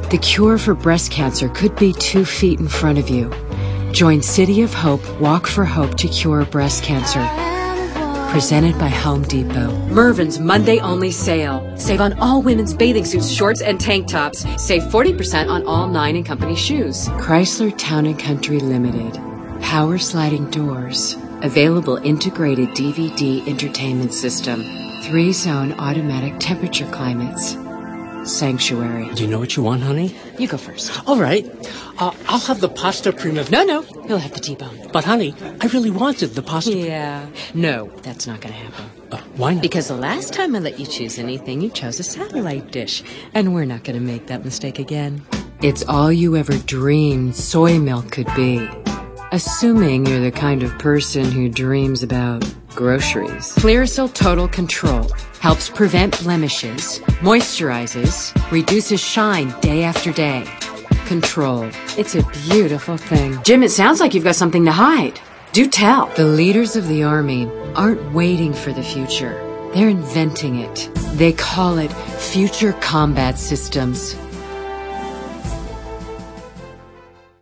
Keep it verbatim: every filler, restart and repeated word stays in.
The cure for breast cancer could be two feet in front of you. Join City of Hope Walk for Hope to cure breast cancer. Presented by Home Depot. Mervyn's Monday-only sale. Save on all women's bathing suits, shorts, and tank tops. Save forty percent on all Nine and Company shoes. Chrysler Town and Country Limited. Power sliding doors. Available integrated D V D entertainment system. Three-zone automatic temperature climates. Sanctuary. Do you know what you want, honey? You go first. All right. Uh, I'll have the pasta prima... No, no. He'll have the T-bone. But, honey, I really wanted the pasta... Yeah. No, that's not going to happen. Uh, why not? Because the last time I let you choose anything, you chose a satellite dish. And we're not going to make that mistake again. It's all you ever dreamed soy milk could be. Assuming you're the kind of person who dreams about groceries. Clearasil Total Control helps prevent blemishes, moisturizes, reduces shine day after day. Control. It's a beautiful thing. Jim, it sounds like you've got something to hide. Do tell. The leaders of the Army aren't waiting for the future. They're inventing it. They call it Future Combat Systems.